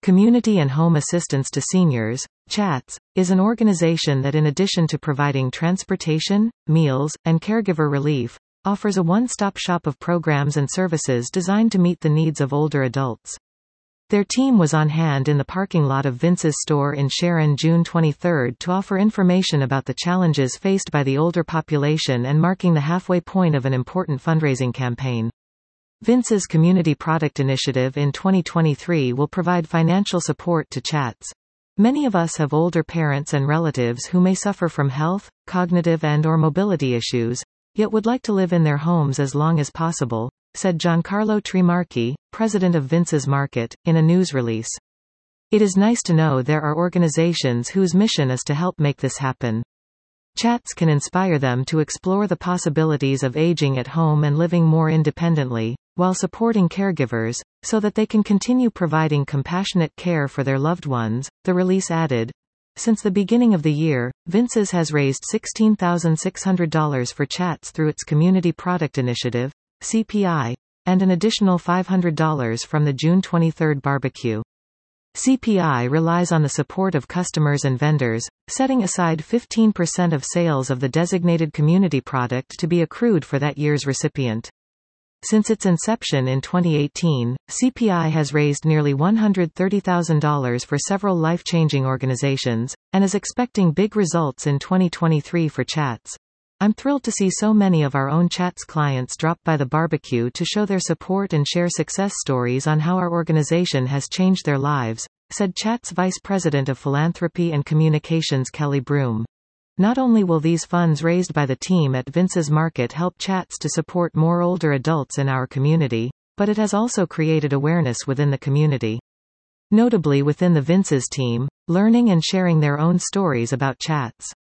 Community and Home Assistance to Seniors, CHATS, is an organization that, in addition to providing transportation, meals, and caregiver relief, offers a one-stop shop of programs and services designed to meet the needs of older adults. Their team was on hand in the parking lot of Vince's store in Sharon June 23 to offer information about the challenges faced by the older population and marking the halfway point of an important fundraising campaign. Vince's Community Product Initiative in 2023 will provide financial support to CHATS. Many of us have older parents and relatives who may suffer from health, cognitive and/or mobility issues, yet would like to live in their homes as long as possible, said Giancarlo Trimarchi, president of Vince's Market, in a news release. It is nice to know there are organizations whose mission is to help make this happen. CHATS can inspire them to explore the possibilities of aging at home and living more independently, while supporting caregivers, so that they can continue providing compassionate care for their loved ones, the release added. Since the beginning of the year, Vince's has raised $16,600 for CHATS through its Community Product Initiative, CPI, and an additional $500 from the June 23 barbecue. CPI relies on the support of customers and vendors, setting aside 15% of sales of the designated community product to be accrued for that year's recipient. Since its inception in 2018, CPI has raised nearly $130,000 for several life-changing organizations, and is expecting big results in 2023 for CHATS. I'm thrilled to see so many of our own CHATS clients drop by the barbecue to show their support and share success stories on how our organization has changed their lives, said CHATS Vice President of Philanthropy and Communications Kelly Broom. Not only will these funds raised by the team at Vince's Market help CHATS to support more older adults in our community, but it has also created awareness within the community. Notably within the Vince's team, learning and sharing their own stories about CHATS.